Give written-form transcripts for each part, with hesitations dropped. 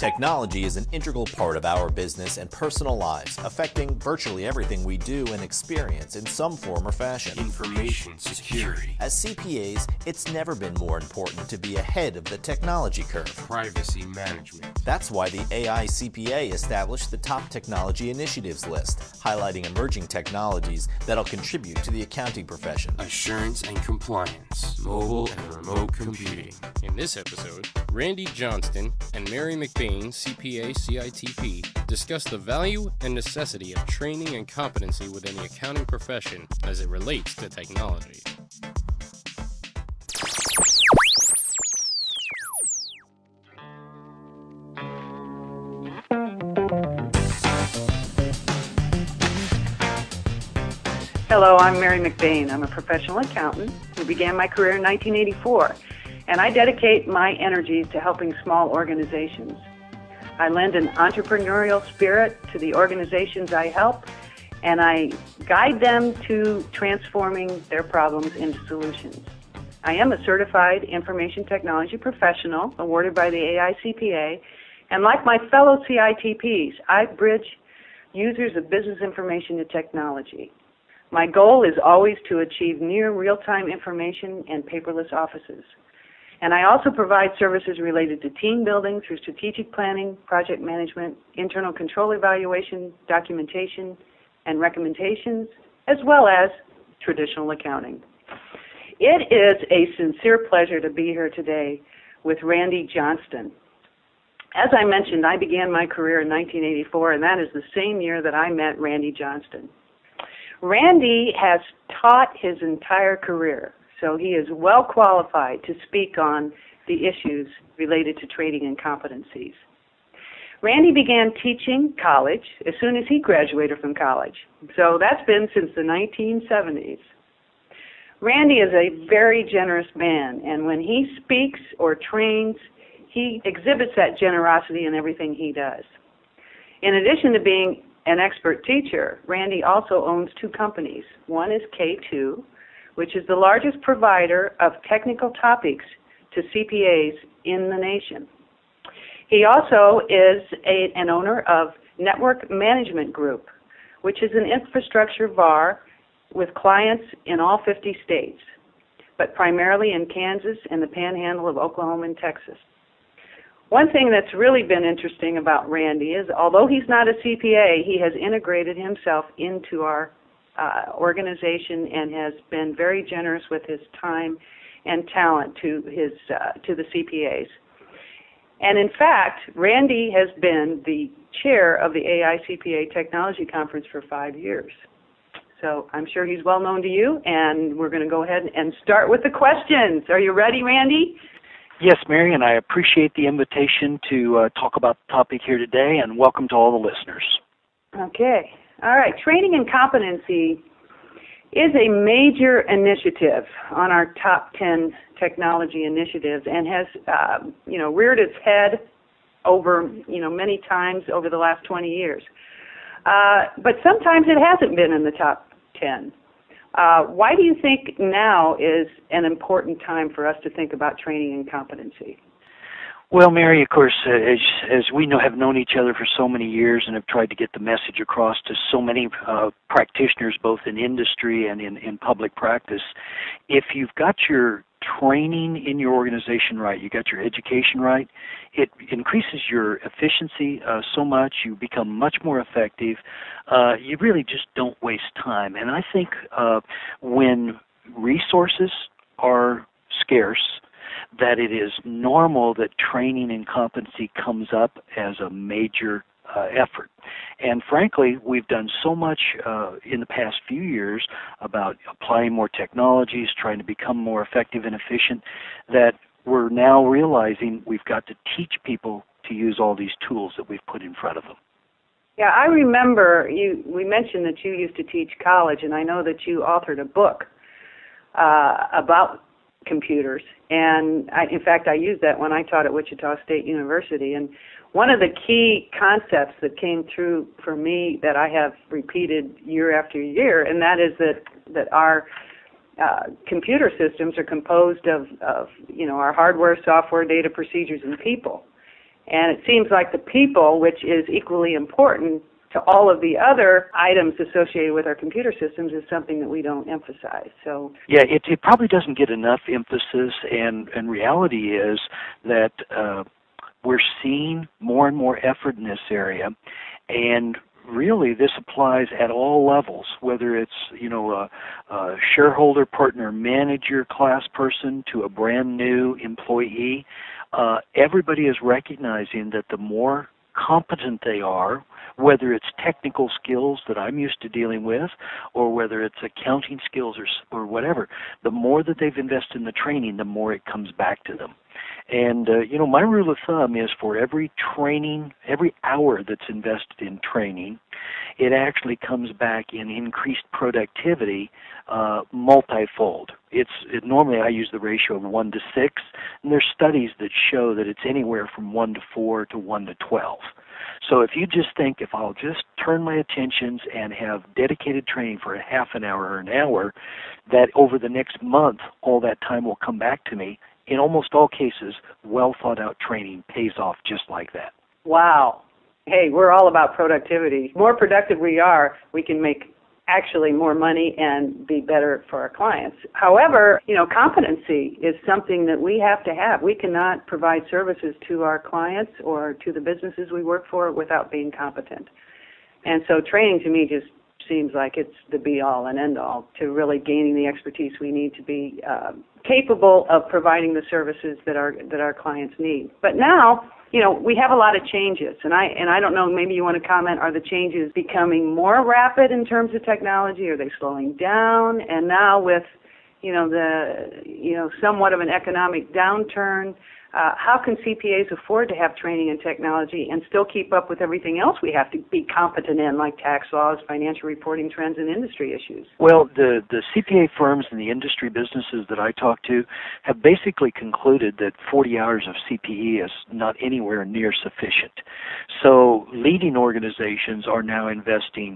Technology is an integral part of our business and personal lives, affecting virtually everything we do and experience in some form or fashion. Information security. As CPAs, it's never been more important to be ahead of the technology curve. Privacy management. That's why the AI CPA established the Top Technology Initiatives list, highlighting emerging technologies that'll contribute to the accounting profession. Assurance and compliance. Mobile and remote computing. In this episode, Randy Johnston and Mary McBain, CPA CITP, discuss the value and necessity of training and competency within the accounting profession as it relates to technology. Hello, I'm Mary McBain. I'm a professional accountant who began my career in 1984, and I dedicate my energies to helping small organizations. I lend an entrepreneurial spirit to the organizations I help, and I guide them to transforming their problems into solutions. I am a certified information technology professional awarded by the AICPA, and like my fellow CITPs, I bridge users of business information to technology. My goal is always to achieve near real-time information and paperless offices. And I also provide services related to team building through strategic planning, project management, internal control evaluation, documentation, and recommendations, as well as traditional accounting. It is a sincere pleasure to be here today with Randy Johnston. As I mentioned, I began my career in 1984, and that is the same year that I met Randy Johnston. Randy has taught his entire career, so he is well qualified to speak on the issues related to training and competencies. Randy began teaching college as soon as he graduated from college, so that's been since the 1970s. Randy is a very generous man, and when he speaks or trains, he exhibits that generosity in everything he does. In addition to being an expert teacher, Randy also owns two companies. One is K2, which is the largest provider of technical topics to CPAs in the nation. He also is an owner of Network Management Group, which is an infrastructure VAR with clients in all 50 states, but primarily in Kansas and the panhandle of Oklahoma and Texas. One thing that's really been interesting about Randy is, although he's not a CPA, he has integrated himself into our organization and has been very generous with his time and talent to the CPAs. And in fact, Randy has been the chair of the AICPA Technology Conference for 5 years. So I'm sure he's well known to you, and we're going to go ahead and start with the questions. Are you ready, Randy? Yes, Mary, and I appreciate the invitation to talk about the topic here today, and welcome to all the listeners. Okay. All right. Training and competency is a major initiative on our top 10 technology initiatives and has, reared its head over, many times over the last 20 years. But sometimes it hasn't been in the top 10. Why do you think now is an important time for us to think about training and competency? Well, Mary, of course, as we have known each other for so many years and have tried to get the message across to so many practitioners, both in industry and in public practice, if you've got your training in your organization right, you got your education right, it increases your efficiency so much, you become much more effective, you really just don't waste time. And I think when resources are scarce, that it is normal that training and competency comes up as a major effort. And frankly, we've done so much in the past few years about applying more technologies, trying to become more effective and efficient, that we're now realizing we've got to teach people to use all these tools that we've put in front of them. Yeah, I remember we mentioned that you used to teach college, and I know that you authored a book about computers. And in fact, I used that when I taught at Wichita State University. And one of the key concepts that came through for me that I have repeated year after year, and that is that our computer systems are composed of our hardware, software, data, procedures, and people. And it seems like the people, which is equally important to all of the other items associated with our computer systems, is something that we don't emphasize. So yeah, it probably doesn't get enough emphasis, and reality is that we're seeing more and more effort in this area, and really this applies at all levels, whether it's a shareholder, partner, manager, class person to a brand new employee. Everybody is recognizing that the more competent they are, whether it's technical skills that I'm used to dealing with or whether it's accounting skills or whatever, the more that they've invested in the training, the more it comes back to them. And, my rule of thumb is for every hour that's invested in training, it actually comes back in increased productivity multifold. Normally I use the ratio of 1 to 6, and there's studies that show that it's anywhere from 1 to 4 to 1 to 12. So if you just think, if I'll just turn my attentions and have dedicated training for a half an hour or an hour, that over the next month, all that time will come back to me. In almost all cases, well-thought-out training pays off just like that. Wow. Hey, we're all about productivity. The more productive we are, we can make actually more money and be better for our clients. However, competency is something that we have to have. We cannot provide services to our clients or to the businesses we work for without being competent. And so training to me just seems like it's the be-all and end-all to really gaining the expertise we need to be capable of providing the services that our clients need. But now, we have a lot of changes, and I don't know, maybe you want to comment, are the changes becoming more rapid in terms of technology? Are they slowing down? And now with, somewhat of an economic downturn, how can CPAs afford to have training in technology and still keep up with everything else we have to be competent in, like tax laws, financial reporting trends, and industry issues? Well, the CPA firms and the industry businesses that I talk to have basically concluded that 40 hours of CPE is not anywhere near sufficient. So leading organizations are now investing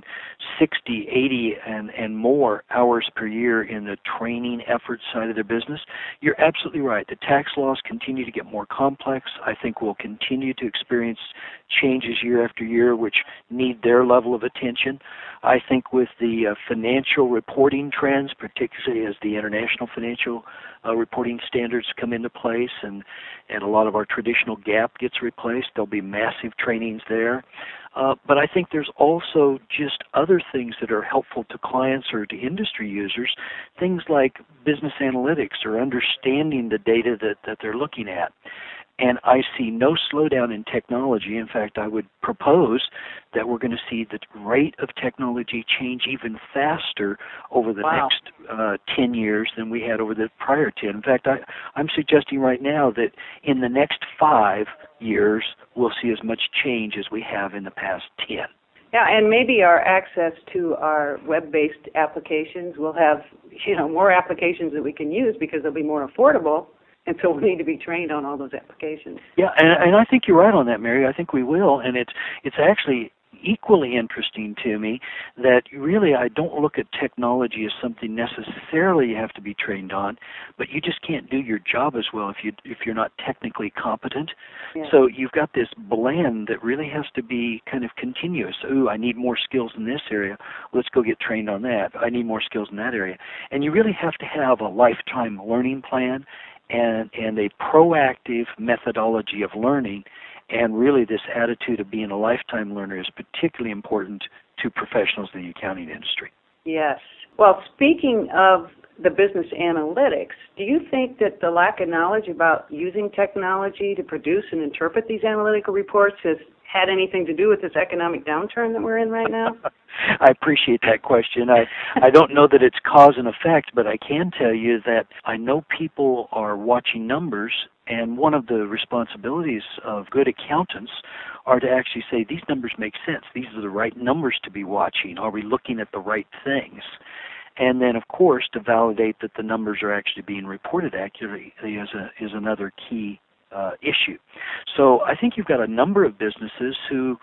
60, 80, and more hours per year in the training effort side of their business. You're absolutely right. The tax laws continue to get more complex. I think we'll continue to experience changes year after year which need their level of attention. I think with the financial reporting trends, particularly as the international financial reporting standards come into place and a lot of our traditional GAAP gets replaced, there'll be massive trainings there. But I think there's also just other things that are helpful to clients or to industry users, things like business analytics or understanding the data that they're looking at. And I see no slowdown in technology. In fact, I would propose that we're going to see the rate of technology change even faster over the next 10 years than we had over the prior 10. In fact, I'm suggesting right now that in the next 5 years, we'll see as much change as we have in the past 10. Yeah, and maybe our access to our web-based applications will have, more applications that we can use because they'll be more affordable. And so we need to be trained on all those applications. Yeah, and I think you're right on that, Mary. I think we will. And it's actually equally interesting to me that really I don't look at technology as something necessarily you have to be trained on, but you just can't do your job as well if you're not technically competent. Yeah. So you've got this blend that really has to be kind of continuous. Ooh, I need more skills in this area. Let's go get trained on that. I need more skills in that area. And you really have to have a lifetime learning plan and a proactive methodology of learning, and really this attitude of being a lifetime learner is particularly important to professionals in the accounting industry. Yes. Well, speaking of the business analytics, do you think that the lack of knowledge about using technology to produce and interpret these analytical reports has had anything to do with this economic downturn that we're in right now? I appreciate that question. I don't know that it's cause and effect, but I can tell you that I know people are watching numbers, and one of the responsibilities of good accountants are to actually say, these numbers make sense. These are the right numbers to be watching. Are we looking at the right things? And then, of course, to validate that the numbers are actually being reported accurately is another key issue. So I think you've got a number of businesses who,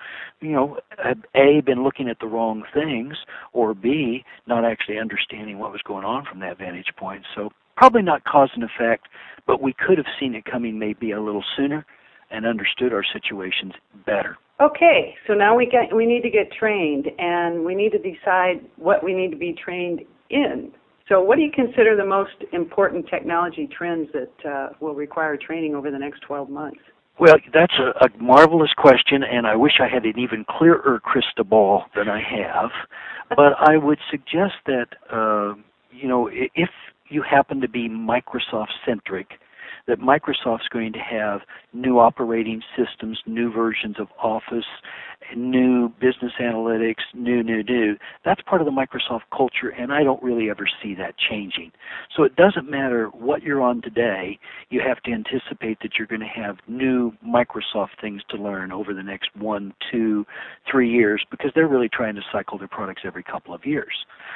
have A, been looking at the wrong things, or B, not actually understanding what was going on from that vantage point. So probably not cause and effect, but we could have seen it coming maybe a little sooner, and understood our situations better. Okay, so now we need to get trained, and we need to decide what we need to be trained in. So what do you consider the most important technology trends that will require training over the next 12 months? Well, that's a marvelous question, and I wish I had an even clearer crystal ball than I have. But I would suggest that, if you happen to be Microsoft-centric, that Microsoft's going to have new operating systems, new versions of Office, new business analytics, new. That's part of the Microsoft culture, and I don't really ever see that changing. So it doesn't matter what you're on today, you have to anticipate that you're going to have new Microsoft things to learn over the next 1, 2, 3 years, because they're really trying to cycle their products every couple of years.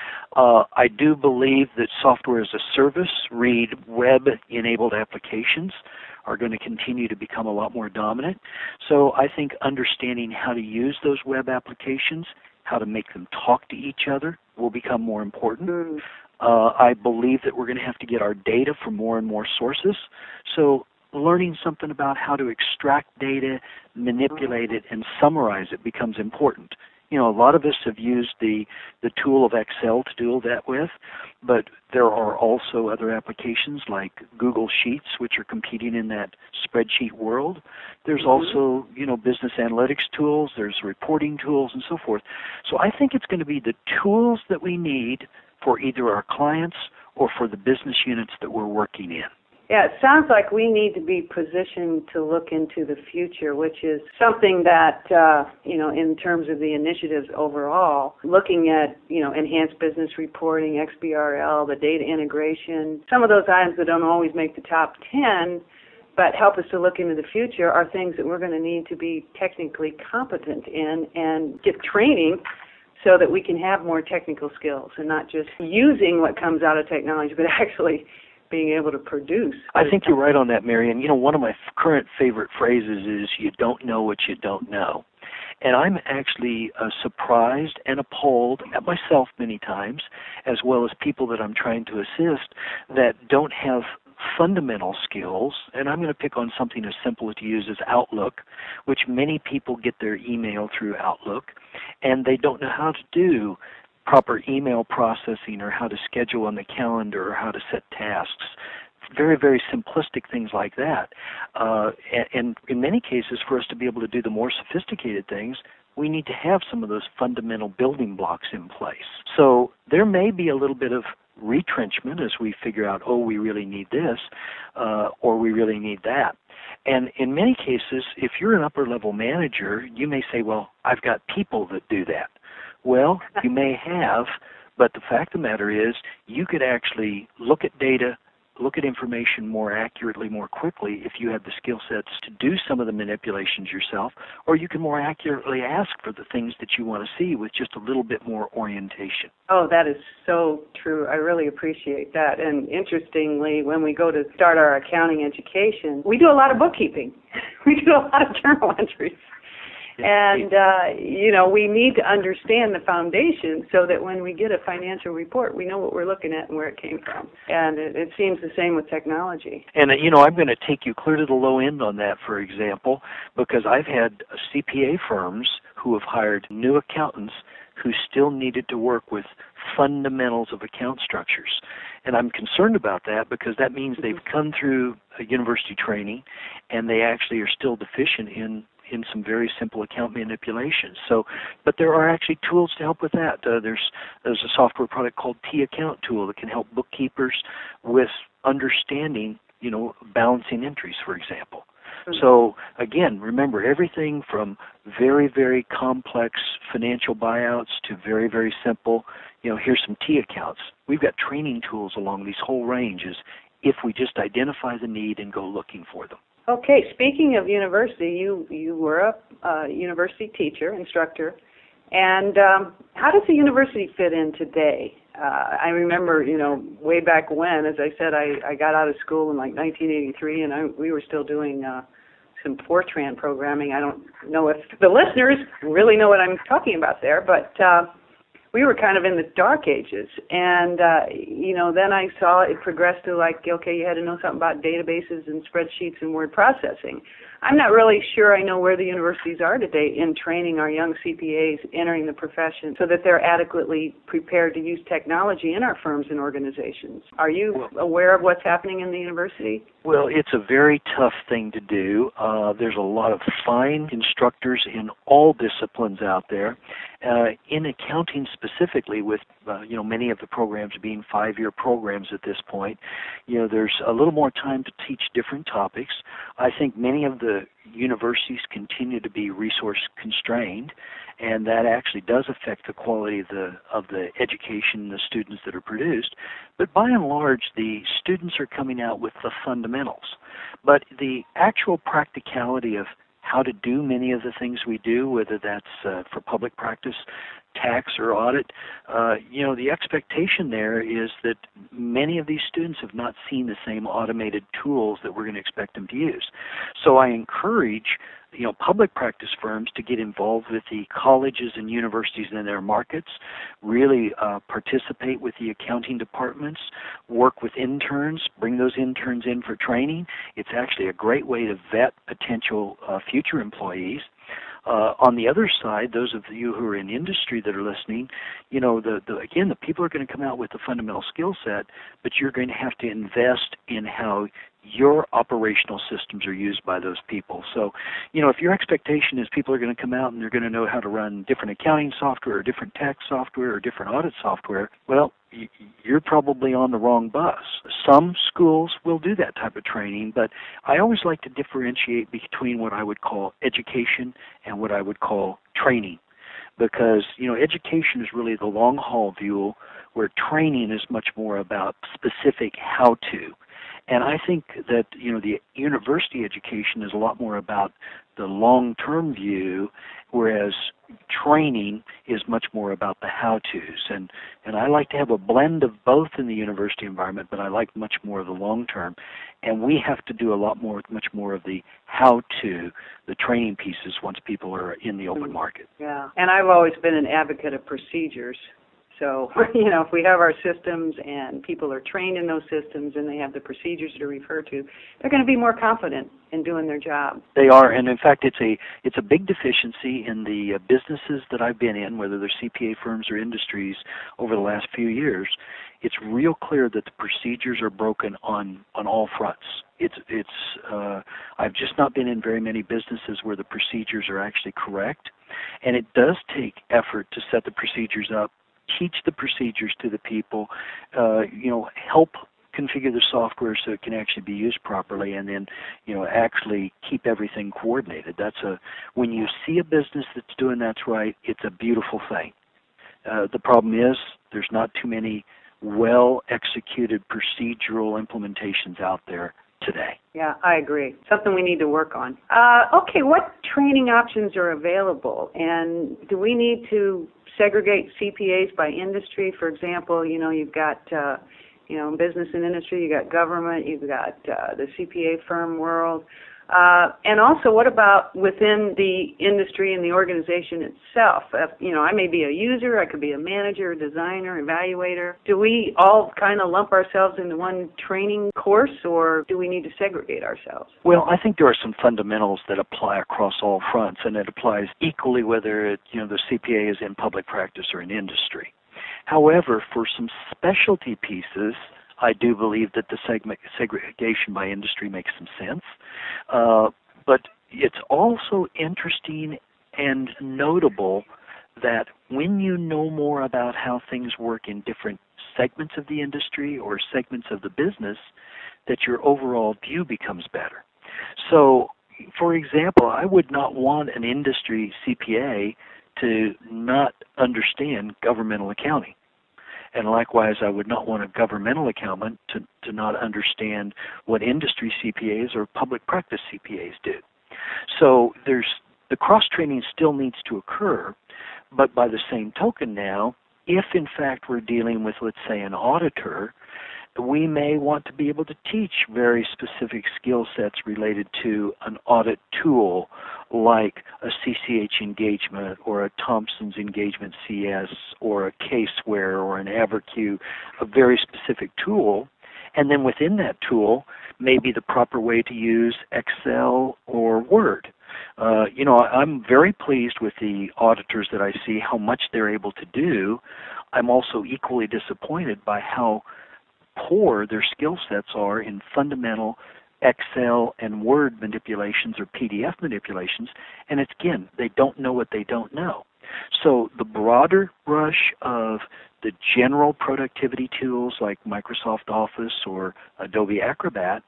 I do believe that software as a service, read web-enabled applications, are going to continue to become a lot more dominant. So I think understanding how to use those web applications, how to make them talk to each other, will become more important. I believe that we're going to have to get our data from more and more sources. So learning something about how to extract data, manipulate it, and summarize it becomes important. A lot of us have used the tool of Excel to do that with, but there are also other applications like Google Sheets, which are competing in that spreadsheet world. There's also, business analytics tools, there's reporting tools, and so forth. So I think it's going to be the tools that we need for either our clients or for the business units that we're working in. Yeah, it sounds like we need to be positioned to look into the future, which is something that, in terms of the initiatives overall, looking at, enhanced business reporting, XBRL, the data integration, some of those items that don't always make the top 10, but help us to look into the future, are things that we're going to need to be technically competent in and get training so that we can have more technical skills and not just using what comes out of technology, but actually being able to produce. I think you're right on that, Mary. And, one of my current favorite phrases is, you don't know what you don't know. And I'm actually surprised and appalled at myself many times, as well as people that I'm trying to assist, that don't have fundamental skills. And I'm going to pick on something as simple to use as Outlook, which many people get their email through Outlook, and they don't know how to do proper email processing or how to schedule on the calendar or how to set tasks. Very, very simplistic things like that. And in many cases, for us to be able to do the more sophisticated things, we need to have some of those fundamental building blocks in place. So there may be a little bit of retrenchment as we figure out, we really need this, or we really need that. And in many cases, if you're an upper-level manager, you may say, well, I've got people that do that. Well, you may have, but the fact of the matter is you could actually look at data, look at information more accurately, more quickly if you have the skill sets to do some of the manipulations yourself, or you can more accurately ask for the things that you want to see with just a little bit more orientation. Oh, that is so true. I really appreciate that. And interestingly, when we go to start our accounting education, we do a lot of bookkeeping. We do a lot of journal entries. And, we need to understand the foundation so that when we get a financial report, we know what we're looking at and where it came from. And it seems the same with technology. And, I'm going to take you clear to the low end on that, for example, because I've had CPA firms who have hired new accountants who still needed to work with fundamentals of account structures. And I'm concerned about that because that means they've come through a university training and they actually are still deficient in some very simple account manipulations. But there are actually tools to help with that. There's a software product called T-Account Tool that can help bookkeepers with understanding, balancing entries, for example. So, again, remember, everything from very, very complex financial buyouts to very, very simple, here's some T-accounts. We've got training tools along these whole ranges if we just identify the need and go looking for them. Okay, speaking of university, you were a university teacher, instructor, and how does the university fit in today? I remember, way back when, as I said, I got out of school in like 1983, and we were still doing some Fortran programming. I don't know if the listeners really know what I'm talking about there, but we were kind of in the dark ages. And, then I saw it progressed to like, okay, you had to know something about databases and spreadsheets and word processing. I'm not really sure I know where the universities are today in training our young CPAs entering the profession so that they're adequately prepared to use technology in our firms and organizations. Are you aware of what's happening in the university? Well, it's a very tough thing to do. There's a lot of fine instructors in all disciplines out there. In accounting specifically, with many of the programs being 5-year programs at this point, there's a little more time to teach different topics. I think many of the universities continue to be resource constrained, and that actually does affect the quality of the education, the students that are produced. But by and large, the students are coming out with the fundamentals. But the actual practicality of how to do many of the things we do, whether that's for public practice, tax, or audit, the expectation there is that many of these students have not seen the same automated tools that we're going to expect them to use. So I encourage public practice firms to get involved with the colleges and universities in their markets, really participate with the accounting departments, work with interns, bring those interns in for training. It's actually a great way to vet potential future employees. On the other side, those of you who are in industry that are listening, again, the people are going to come out with the fundamental skill set, but you're going to have to invest in how your operational systems are used by those people. So, if your expectation is people are going to come out and they're going to know how to run different accounting software or different tax software or different audit software, well, you're probably on the wrong bus. Some schools will do that type of training, but I always like to differentiate between what I would call education and what I would call training. Because, education is really the long-haul view, where training is much more about specific how-to. And I think that, the university education is a lot more about the long-term view, whereas training is much more about the how-tos. And I like to have a blend of both in the university environment, but I like much more of the long-term. And we have to do much more of the how-to, the training pieces, once people are in the open market. Yeah, and I've always been an advocate of procedures. So, if we have our systems and people are trained in those systems and they have the procedures to refer to, they're going to be more confident in doing their job. They are, and in fact, it's a big deficiency in the businesses that I've been in, whether they're CPA firms or industries, over the last few years. It's real clear that the procedures are broken on all fronts. I've just not been in very many businesses where the procedures are actually correct, and it does take effort to set the procedures up, teach the procedures to the people, help configure the software so it can actually be used properly, and then, actually keep everything coordinated. When you see a business that's doing that right, it's a beautiful thing. The problem is there's not too many well-executed procedural implementations out there today. Yeah, I agree. Something we need to work on. Okay, what training options are available, and do we need to segregate CPAs by industry? For example, you've got, business and industry, you got government, you've got the CPA firm world. And also, what about within the industry and the organization itself? I may be a user, I could be a manager, a designer, evaluator. Do we all kind of lump ourselves into one training course, or do we need to segregate ourselves? Well, I think there are some fundamentals that apply across all fronts, and it applies equally whether the CPA is in public practice or in industry. However, for some specialty pieces, I do believe that the segregation by industry makes some sense. But it's also interesting and notable that when you know more about how things work in different segments of the industry or segments of the business, that your overall view becomes better. So, for example, I would not want an industry CPA to not understand governmental accounting. And likewise, I would not want a governmental accountant to not understand what industry CPAs or public practice CPAs do. So the cross-training still needs to occur, but by the same token now, if in fact we're dealing with, let's say, an auditor, we may want to be able to teach very specific skill sets related to an audit tool like a CCH engagement or a Thompson's Engagement CS or a Caseware or an Averq, a very specific tool. And then within that tool, maybe the proper way to use Excel or Word. I'm very pleased with the auditors that I see, how much they're able to do. I'm also equally disappointed by how poor their skill sets are in fundamental Excel and Word manipulations or PDF manipulations. And it's, again, they don't know what they don't know. So the broader brush of the general productivity tools like Microsoft Office or Adobe Acrobat,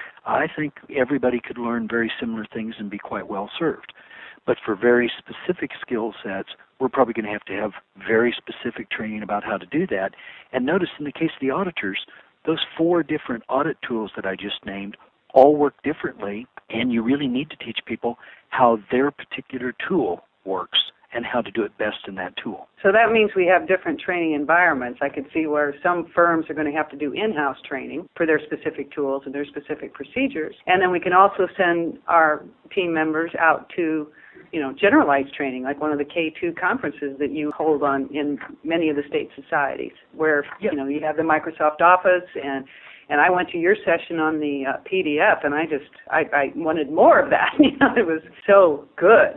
I think everybody could learn very similar things and be quite well served. But for very specific skill sets, we're probably going to have very specific training about how to do that. And notice in the case of the auditors, those 4 different audit tools that I just named all work differently, and you really need to teach people how their particular tool works and how to do it best in that tool. So that means we have different training environments. I could see where some firms are going to have to do in-house training for their specific tools and their specific procedures. And then we can also send our team members out to, generalized training, like one of the K2 conferences that you hold on in many of the state societies, where, Yep. You have the Microsoft Office, and I went to your session on the PDF, and I wanted more of that. It was so good.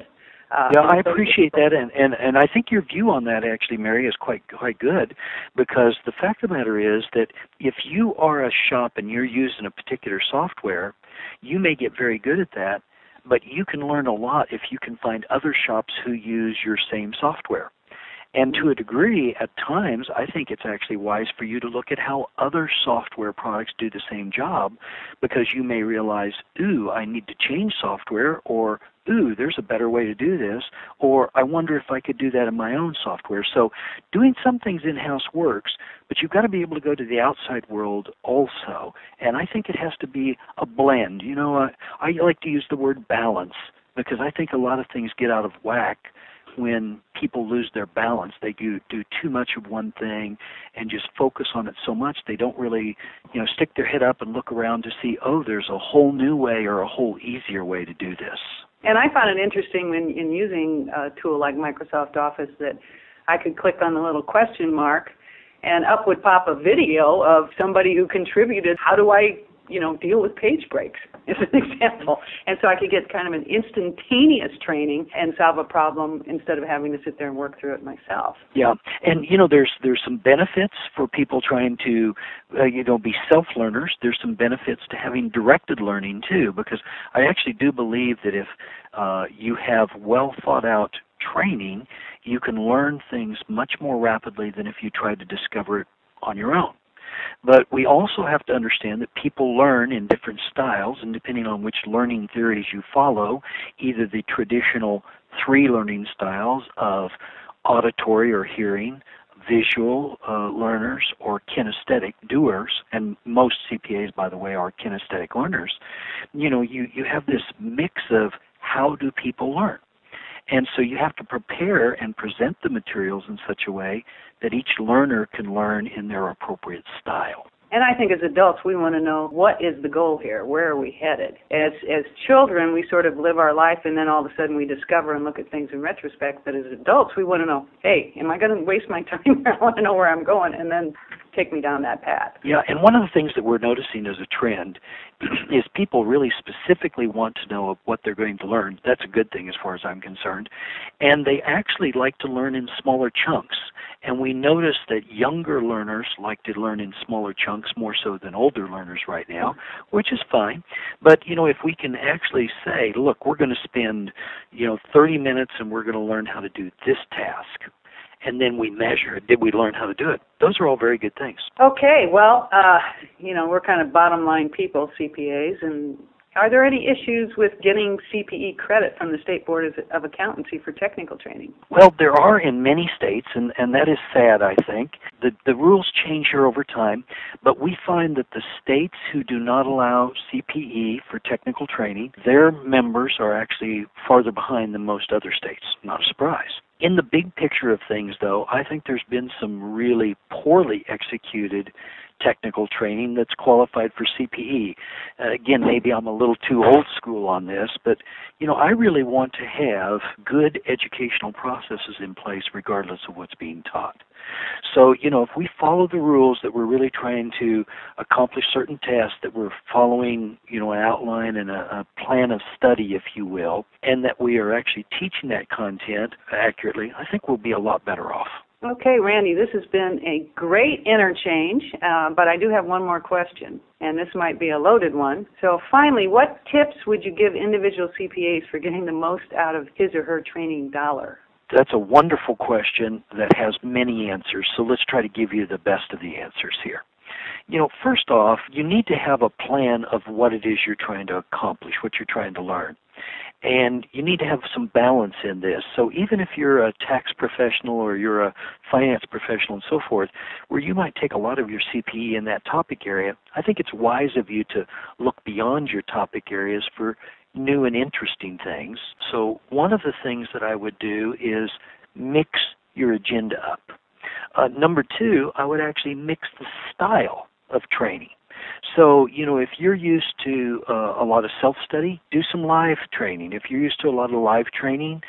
I appreciate that, and I think your view on that, actually, Mary, is quite good, because the fact of the matter is that if you are a shop and you're using a particular software, you may get very good at that, but you can learn a lot if you can find other shops who use your same software. And to a degree, at times, I think it's actually wise for you to look at how other software products do the same job, because you may realize, I need to change software, or, there's a better way to do this, or I wonder if I could do that in my own software. So doing some things in-house works, but you've got to be able to go to the outside world also. And I think it has to be a blend. I like to use the word balance, because I think a lot of things get out of whack when people lose their balance. They do too much of one thing and just focus on it so much they don't really, stick their head up and look around to see, there's a whole new way or a whole easier way to do this. And I found it interesting in using a tool like Microsoft Office that I could click on the little question mark and up would pop a video of somebody who contributed, how do I deal with page breaks, as an example. And so I could get kind of an instantaneous training and solve a problem instead of having to sit there and work through it myself. Yeah, and there's some benefits for people trying to be self-learners. There's some benefits to having directed learning too, because I actually do believe that if you have well thought out training, you can learn things much more rapidly than if you tried to discover it on your own. But we also have to understand that people learn in different styles, and depending on which learning theories you follow, either the traditional 3 learning styles of auditory or hearing, visual learners, or kinesthetic doers, and most CPAs, by the way, are kinesthetic learners, you have this mix of how do people learn. And so you have to prepare and present the materials in such a way that each learner can learn in their appropriate style. And I think as adults, we want to know, what is the goal here? Where are we headed? As children, we sort of live our life, and then all of a sudden we discover and look at things in retrospect. But as adults, we want to know, hey, am I going to waste my time? I want to know where I'm going, and then take me down that path. Yeah, and one of the things that we're noticing as a trend is people really specifically want to know what they're going to learn. That's a good thing as far as I'm concerned. And they actually like to learn in smaller chunks. And we notice that younger learners like to learn in smaller chunks more so than older learners right now, which is fine. But, if we can actually say, look, we're going to spend, 30 minutes and we're going to learn how to do this task, and then we measure, did we learn how to do it? Those are all very good things. Okay, well, we're kind of bottom line people, CPAs, and are there any issues with getting CPE credit from the State Board of Accountancy for technical training? Well, there are in many states, and that is sad, I think. The rules change here over time, but we find that the states who do not allow CPE for technical training, their members are actually farther behind than most other states. Not a surprise. In the big picture of things, though, I think there's been some really poorly executed technical training that's qualified for CPE. Again, maybe I'm a little too old school on this, but I really want to have good educational processes in place regardless of what's being taught. So, if we follow the rules that we're really trying to accomplish certain tests, that we're following, an outline and a plan of study, if you will, and that we are actually teaching that content accurately, I think we'll be a lot better off. Okay, Randy, this has been a great interchange, but I do have one more question, and this might be a loaded one. So finally, what tips would you give individual CPAs for getting the most out of his or her training dollar? That's a wonderful question that has many answers, so let's try to give you the best of the answers here. First off, you need to have a plan of what it is you're trying to accomplish, what you're trying to learn. And you need to have some balance in this. So even if you're a tax professional or you're a finance professional and so forth, where you might take a lot of your CPE in that topic area, I think it's wise of you to look beyond your topic areas for new and interesting things. So one of the things that I would do is mix your agenda up. Number two, I would actually mix the style of training. So, if you're used to a lot of self-study, do some live training. If you're used to a lot of live training,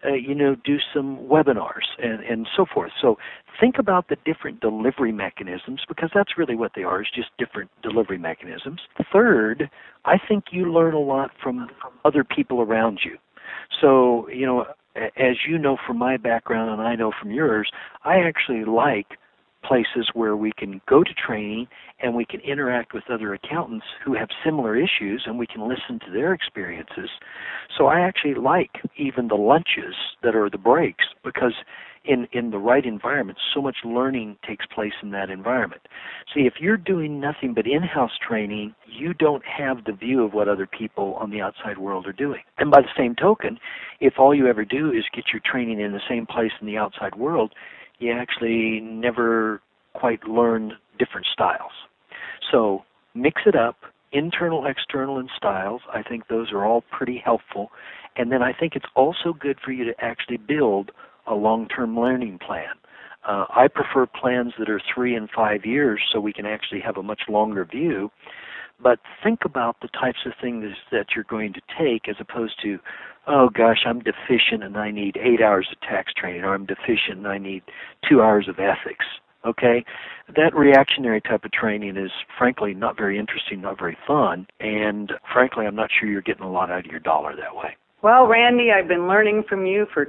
do some webinars and so forth. So think about the different delivery mechanisms, because that's really what they are, is just different delivery mechanisms. Third, I think you learn a lot from other people around you. So, as you know from my background and I know from yours, I actually like places where we can go to training and we can interact with other accountants who have similar issues and we can listen to their experiences. So I actually like even the lunches that are the breaks, because in the right environment, so much learning takes place in that environment. See, if you're doing nothing but in-house training, you don't have the view of what other people on the outside world are doing. And by the same token, if all you ever do is get your training in the same place in the outside world, you actually never quite learn different styles. So mix it up, internal, external, and styles. I think those are all pretty helpful. And then I think it's also good for you to actually build a long-term learning plan. I prefer plans that are 3 and 5 years so we can actually have a much longer view. But think about the types of things that you're going to take, as opposed to, oh gosh, I'm deficient and I need 8 hours of tax training, or I'm deficient and I need 2 hours of ethics. Okay? That reactionary type of training is frankly not very interesting, not very fun, and frankly I'm not sure you're getting a lot out of your dollar that way. Well, Randy, I've been learning from you for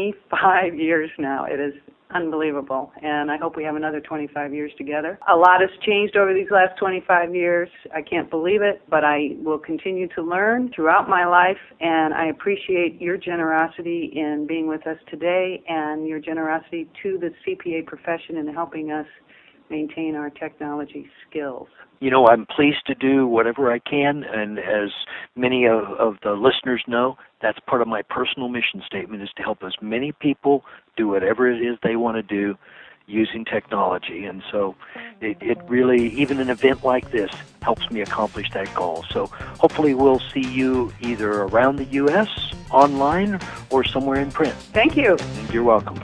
25 years now. It is unbelievable, and I hope we have another 25 years together. A lot has changed over these last 25 years. I can't believe it, but I will continue to learn throughout my life, and I appreciate your generosity in being with us today and your generosity to the CPA profession in helping us maintain our technology skills. I'm pleased to do whatever I can, and as many of the listeners know, that's part of my personal mission statement, is to help as many people do whatever it is they want to do using technology. And so it really, even an event like this, helps me accomplish that goal. So hopefully we'll see you either around the U.S., online, or somewhere in print. Thank you. You're welcome.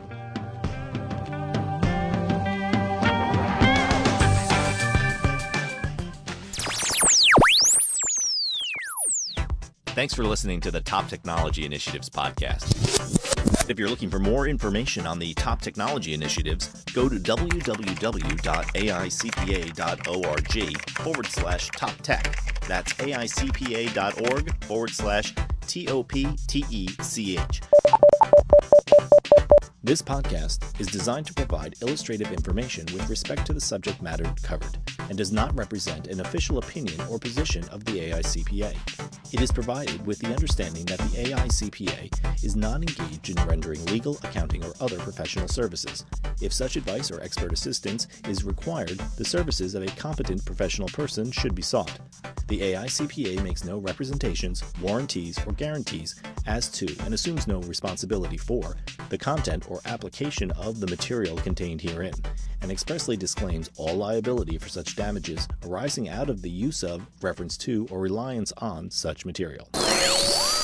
Thanks for listening to the Top Technology Initiatives podcast. If you're looking for more information on the top technology initiatives, go to www.aicpa.org/top-tech. That's aicpa.org/TOPTECH. This podcast is designed to provide illustrative information with respect to the subject matter covered and does not represent an official opinion or position of the AICPA. It is provided with the understanding that the AICPA is not engaged in rendering legal, accounting, or other professional services. If such advice or expert assistance is required, the services of a competent professional person should be sought. The AICPA makes no representations, warranties, or guarantees as to, and assumes no responsibility for, the content or application of the material contained herein, and expressly disclaims all liability for such damages arising out of the use of, reference to, or reliance on such material.